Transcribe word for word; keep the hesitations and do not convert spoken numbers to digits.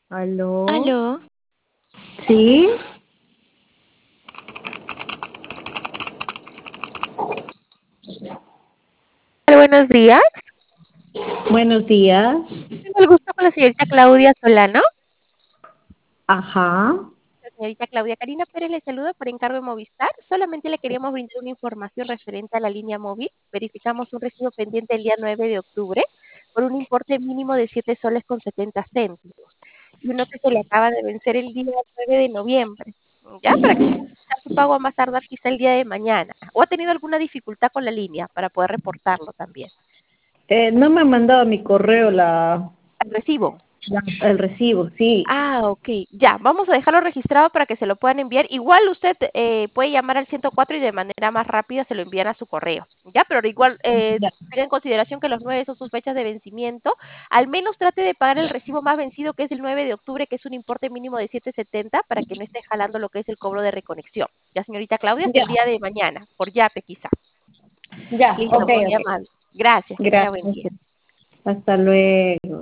¿Aló? Aló, ¿Sí? buenos días. Buenos días. Tengo el gusto con la señorita Claudia Solano. Ajá. La señorita Claudia Karina Pérez le saluda por encargo de Movistar. Solamente le queríamos brindar una información referente a la línea móvil. Verificamos un recibo pendiente el día nueve de octubre por un importe mínimo de siete soles con setenta céntimos. Y uno que se le acaba de vencer el día nueve de noviembre. ¿Ya? Para que pueda su pago a más tardar quizá el día de mañana. ¿O ha tenido alguna dificultad con la línea para poder reportarlo también? Eh, no me han mandado mi correo la, El recibo. la- el recibo, sí. Ah, ok. Ya, vamos a dejarlo registrado para que se lo puedan enviar. Igual usted eh, puede llamar al ciento cuatro y de manera más rápida se lo envían a su correo. Ya, pero igual eh, Ya, tenga en consideración que los nueve son sus fechas de vencimiento. Al menos trate de pagar el recibo más vencido, que es el nueve de octubre, que es un importe mínimo de siete setenta, para que no esté jalando lo que es el cobro de reconexión. Ya, señorita Claudia, hasta ya, el día de mañana, por Yape quizá. ya, Listo, ok, muy ok. amable. Gracias, que tenga buen día. Gracias. Hasta luego.